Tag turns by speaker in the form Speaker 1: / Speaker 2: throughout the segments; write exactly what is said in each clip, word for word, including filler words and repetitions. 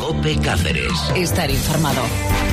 Speaker 1: COPE Cáceres.
Speaker 2: Estar informado.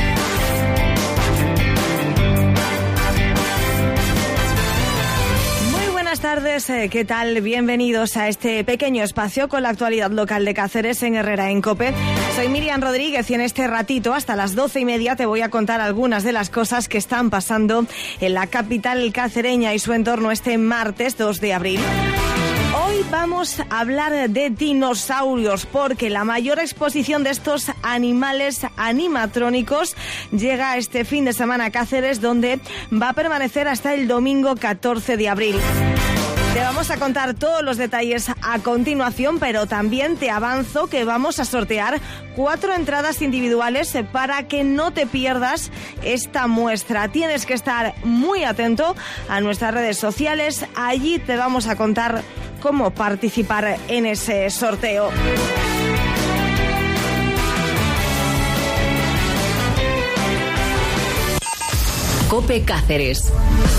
Speaker 3: Buenas tardes, ¿qué tal? Bienvenidos a este pequeño espacio con la actualidad local de Cáceres en Herrera en COPE. Soy Miriam Rodríguez y en este ratito, hasta las doce y media, te voy a contar algunas de las cosas que están pasando en la capital cacereña y su entorno este martes dos de abril. Hoy vamos a hablar de dinosaurios porque la mayor exposición de estos animales animatrónicos llega este fin de semana a Cáceres, donde va a permanecer hasta el domingo catorce de abril. Te vamos a contar todos los detalles a continuación, pero también te avanzo que vamos a sortear cuatro entradas individuales para que no te pierdas esta muestra. Tienes que estar muy atento a nuestras redes sociales. Allí te vamos a contar cómo participar en ese sorteo.
Speaker 2: COPE Cáceres.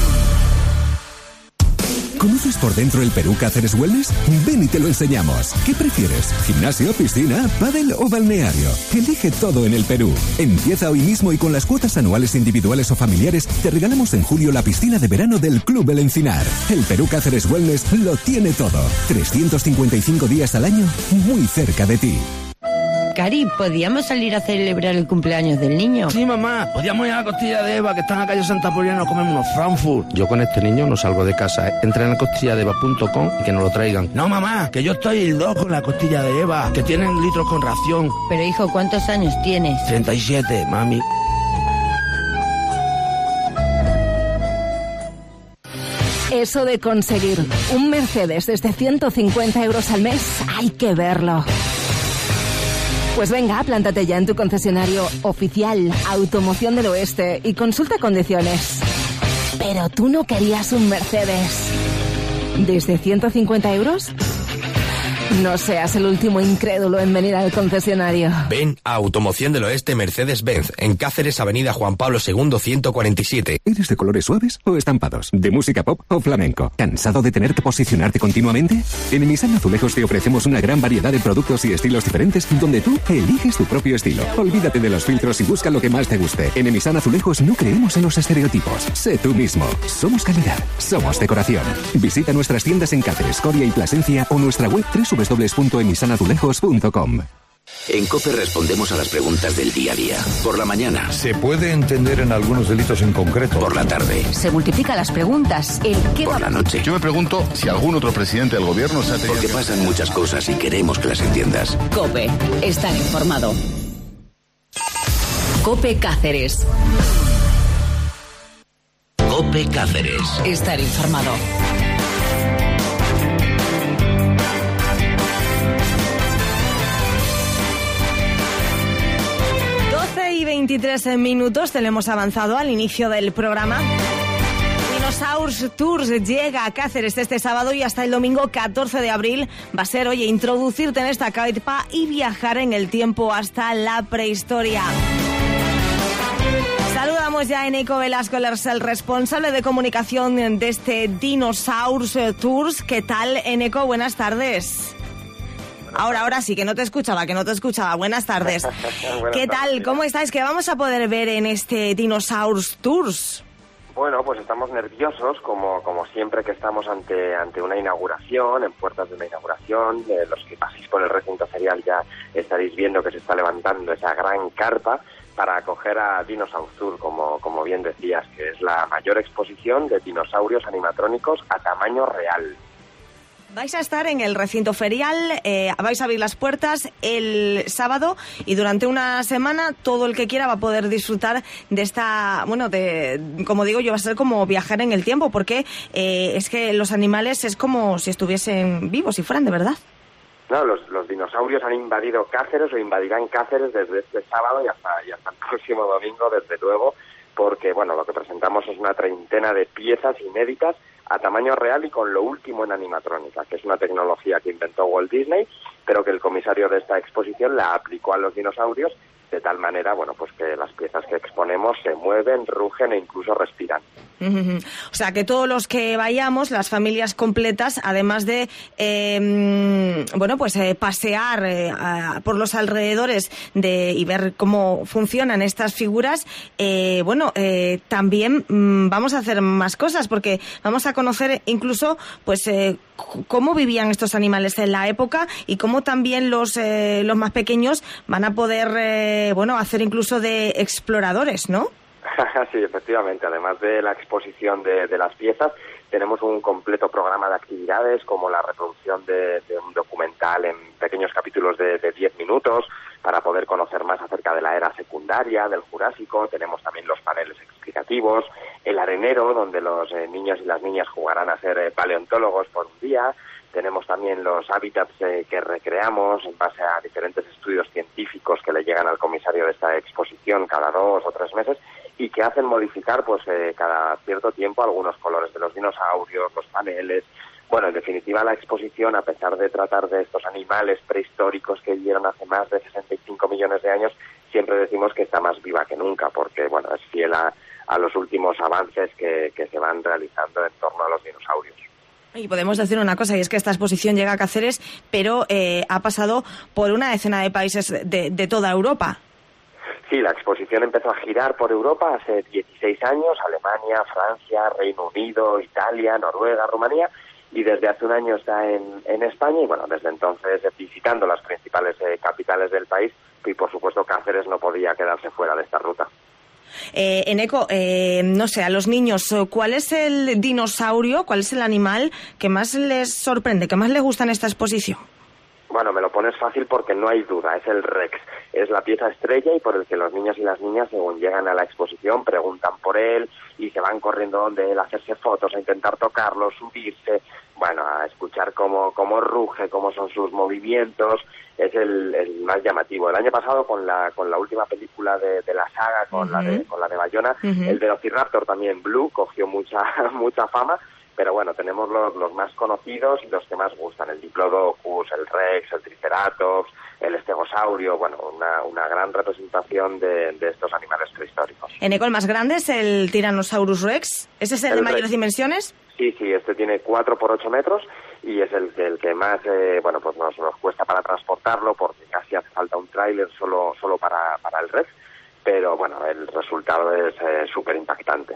Speaker 4: ¿Conoces por dentro el Perú Cáceres Wellness? Ven y te lo enseñamos. ¿Qué prefieres? ¿Gimnasio, piscina, pádel o balneario? Elige todo en el Perú. Empieza hoy mismo y con las cuotas anuales individuales o familiares te regalamos en julio la piscina de verano del Club El Encinar. El Perú Cáceres Wellness lo tiene todo. trescientos cincuenta y cinco días al año, muy cerca de ti.
Speaker 5: Cari, ¿podíamos salir a celebrar el cumpleaños del niño?
Speaker 6: Sí, mamá. Podíamos ir a la costilla de Eva, que está en la calle Santa Poliana, a comerme unos Frankfurt. Yo con este niño no salgo de casa, ¿eh? Entra en la costilla de eva punto com y que nos lo traigan. No, mamá, que yo estoy el loco con la costilla de Eva, que tienen litros con ración.
Speaker 5: Pero, hijo, ¿cuántos años tienes?
Speaker 6: treinta y siete, mami.
Speaker 7: Eso de conseguir un Mercedes desde ciento cincuenta euros al mes, hay que verlo. Pues venga, plántate ya en tu concesionario oficial Automoción del Oeste y consulta condiciones. Pero tú no querías un Mercedes. ¿Desde ciento cincuenta euros? No seas el último incrédulo en venir al concesionario.
Speaker 8: Ven a Automoción del Oeste Mercedes-Benz, en Cáceres, Avenida Juan Pablo segundo ciento cuarenta y siete.
Speaker 4: ¿Eres de colores suaves o estampados? ¿De música pop o flamenco? ¿Cansado de tener que posicionarte continuamente? En Nissan Azulejos te ofrecemos una gran variedad de productos y estilos diferentes donde tú eliges tu propio estilo. Olvídate de los filtros y busca lo que más te guste. En Nissan Azulejos no creemos en los estereotipos. Sé tú mismo. Somos calidad. Somos decoración. Visita nuestras tiendas en Cáceres, Coria y Plasencia o nuestra web doble u doble u doble u punto emissan azulejos punto com.
Speaker 1: En COPE respondemos a las preguntas del día a día. Por la mañana.
Speaker 9: ¿Se puede entender en algunos delitos en concreto?
Speaker 1: Por la tarde.
Speaker 2: Se multiplican las preguntas. El qué
Speaker 1: Por
Speaker 2: va...
Speaker 1: la noche.
Speaker 10: Yo me pregunto si algún otro presidente del gobierno se ha tenido...
Speaker 1: Porque pasan muchas cosas y queremos que las entiendas.
Speaker 2: COPE. Estar informado. COPE Cáceres.
Speaker 1: COPE Cáceres.
Speaker 2: Estar informado.
Speaker 3: veintitrés minutos, te lo hemos avanzado al inicio del programa. Dinosaurs Tours llega a Cáceres este sábado y hasta el domingo catorce de abril. Va a ser, oye, introducirte en esta carpa y viajar en el tiempo hasta la prehistoria. Saludamos ya a Eneco Velasco, el responsable de comunicación de este Dinosaurs Tours. ¿Qué tal, Eneco? Buenas tardes. Ahora, ahora sí, que no te escuchaba, que no te escuchaba. Buenas tardes. Buenas ¿Qué tal? Tardes. ¿Cómo estáis? ¿Qué vamos a poder ver en este Dinosaurs Tours?
Speaker 11: Bueno, pues estamos nerviosos, como como siempre que estamos ante ante una inauguración, en puertas de una inauguración. Eh, los que paséis por el recinto ferial ya estaréis viendo que se está levantando esa gran carpa para acoger a Dinosaurs Tour, como, como bien decías, que es la mayor exposición de dinosaurios animatrónicos a tamaño real.
Speaker 3: Vais a estar en el recinto ferial, eh, vais a abrir las puertas el sábado y durante una semana todo el que quiera va a poder disfrutar de esta, bueno, de, como digo yo, va a ser como viajar en el tiempo, porque eh, es que los animales es como si estuviesen vivos, si fueran de verdad.
Speaker 11: No, los, los dinosaurios han invadido Cáceres o invadirán Cáceres desde este sábado y hasta, y hasta el próximo domingo, desde luego, porque bueno, lo que presentamos es una treintena de piezas inéditas a tamaño real y con lo último en animatrónica, que es una tecnología que inventó Walt Disney, pero que el comisario de esta exposición la aplicó a los dinosaurios de tal manera, bueno, pues que las piezas que exponemos se mueven, rugen e incluso respiran.
Speaker 3: Uh-huh. O sea, que todos los que vayamos, las familias completas, además de, eh, bueno, pues eh, pasear eh, a, por los alrededores de, y ver cómo funcionan estas figuras, eh, bueno, eh, también mm, vamos a hacer más cosas, porque vamos a conocer incluso, pues, eh, c- cómo vivían estos animales en la época y cómo también los, eh, los más pequeños van a poder, eh, bueno, hacer incluso de exploradores, ¿no?
Speaker 11: Sí, efectivamente. Además de la exposición de, de las piezas, tenemos un completo programa de actividades como la reproducción de, de un documental en pequeños capítulos de, de diez minutos para poder conocer más acerca de la era secundaria, del Jurásico. Tenemos también los paneles explicativos, el arenero, donde los eh, niños y las niñas jugarán a ser eh, paleontólogos por un día. Tenemos también los hábitats eh, que recreamos en base a diferentes estudios científicos que le llegan al comisario de esta exposición cada dos o tres meses y que hacen modificar pues eh, cada cierto tiempo algunos colores de los dinosaurios, los paneles. Bueno, en definitiva, la exposición, a pesar de tratar de estos animales prehistóricos que vivieron hace más de sesenta y cinco millones de años, siempre decimos que está más viva que nunca, porque bueno, es fiel a, a los últimos avances que, que se van realizando en torno a los dinosaurios.
Speaker 3: Y podemos decir una cosa, y es que esta exposición llega a Cáceres, pero eh, ha pasado por una decena de países de, de toda Europa.
Speaker 11: Sí, la exposición empezó a girar por Europa hace dieciséis años, Alemania, Francia, Reino Unido, Italia, Noruega, Rumanía, y desde hace un año está en, en España, y bueno, desde entonces eh, visitando las principales eh, capitales del país, y por supuesto Cáceres no podía quedarse fuera de esta ruta.
Speaker 3: Eh, Eneco, eh, no sé, a los niños, ¿cuál es el dinosaurio, cuál es el animal que más les sorprende, que más les gusta en esta exposición?
Speaker 11: Bueno, me lo pones fácil porque no hay duda, es el Rex. Es la pieza estrella y por el que los niños y las niñas, según llegan a la exposición, preguntan por él y se van corriendo donde él a hacerse fotos, a intentar tocarlo, subirse, bueno, a escuchar cómo, cómo ruge, cómo son sus movimientos. Es el, el más llamativo. El año pasado, con la con la última película de, de la saga, con, uh-huh. la de, con la de Bayona, uh-huh. el Velociraptor también, Blue, cogió mucha mucha fama. Pero bueno, tenemos los, los más conocidos y los que más gustan, el Diplodocus, el Rex, el Triceratops, el Stegosaurio, bueno, una, una gran representación de, de estos animales prehistóricos.
Speaker 3: ¿Eneco, el más grande es el Tyrannosaurus Rex? ¿Ese es el, el de mayores Rex. Dimensiones?
Speaker 11: Sí, sí, este tiene cuatro por ocho metros y es el, el que más, eh, bueno, pues nos, nos cuesta para transportarlo porque casi hace falta un tráiler solo, solo para, para el Rex, pero bueno, el resultado es eh, súper impactante.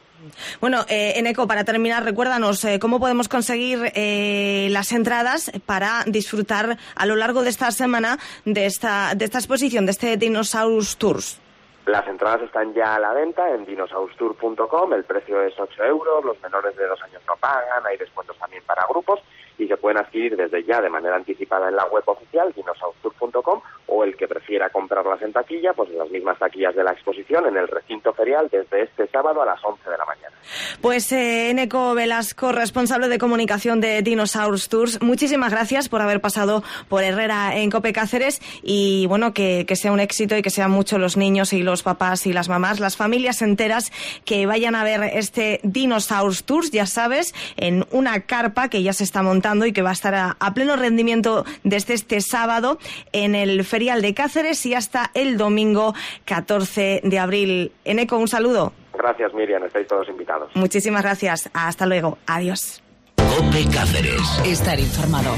Speaker 3: Bueno, eh, Eneco, para terminar, recuérdanos eh, cómo podemos conseguir eh, las entradas para disfrutar a lo largo de esta semana de esta, de esta exposición, de este Dinosaurus Tours.
Speaker 11: Las entradas están ya a la venta en dinosaurus tour punto com, el precio es ocho euros, los menores de dos años no pagan, hay descuentos también para grupos y se pueden adquirir desde ya de manera anticipada en la web oficial, dinosaurus tour punto com, o el que prefiera comprarlas en taquilla, pues en las mismas taquillas de la exposición, en el recinto ferial, desde este sábado a las once de la mañana.
Speaker 3: Pues eh, Eneco Velasco, responsable de comunicación de Dinosaurus Tours, muchísimas gracias por haber pasado por Herrera en COPE Cáceres y bueno, que, que sea un éxito y que sean muchos los niños y los papás y las mamás, las familias enteras que vayan a ver este Dinosaurus Tours, ya sabes, en una carpa que ya se está montando y que va a estar a, a pleno rendimiento desde este sábado en el ferial de Cáceres y hasta el domingo catorce de abril. Eneco, un saludo.
Speaker 11: Gracias, Miriam, estáis todos invitados.
Speaker 3: Muchísimas gracias. Hasta luego. Adiós.
Speaker 1: COPE Cáceres.
Speaker 2: Estar informado.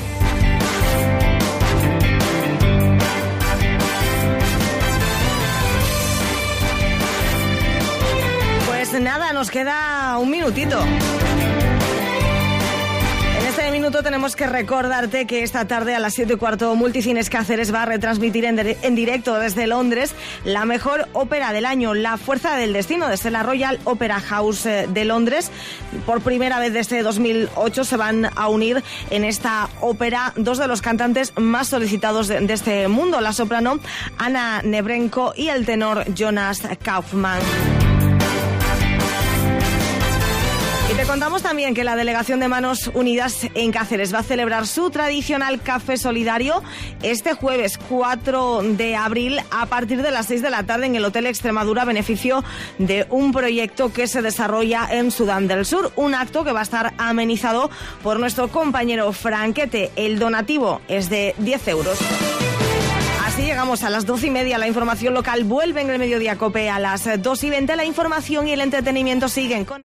Speaker 3: Pues nada, nos queda un minutito. En este minuto tenemos que recordarte que esta tarde a las siete y cuarto Multicines Cáceres va a retransmitir en, de- en directo desde Londres la mejor ópera del año, La Fuerza del Destino, desde la Royal Opera House de Londres. Por primera vez desde dos mil ocho se van a unir en esta ópera dos de los cantantes más solicitados de, de este mundo, la soprano Anna Nebrenko y el tenor Jonas Kaufmann. Y te contamos también que la Delegación de Manos Unidas en Cáceres va a celebrar su tradicional café solidario este jueves cuatro de abril a partir de las seis de la tarde en el Hotel Extremadura, a beneficio de un proyecto que se desarrolla en Sudán del Sur. Un acto que va a estar amenizado por nuestro compañero Franquete. El donativo es de diez euros. Así así llegamos a las doce y media. La información local vuelve en el Mediodía Cope. A las dos y veinte la información y el entretenimiento siguen con...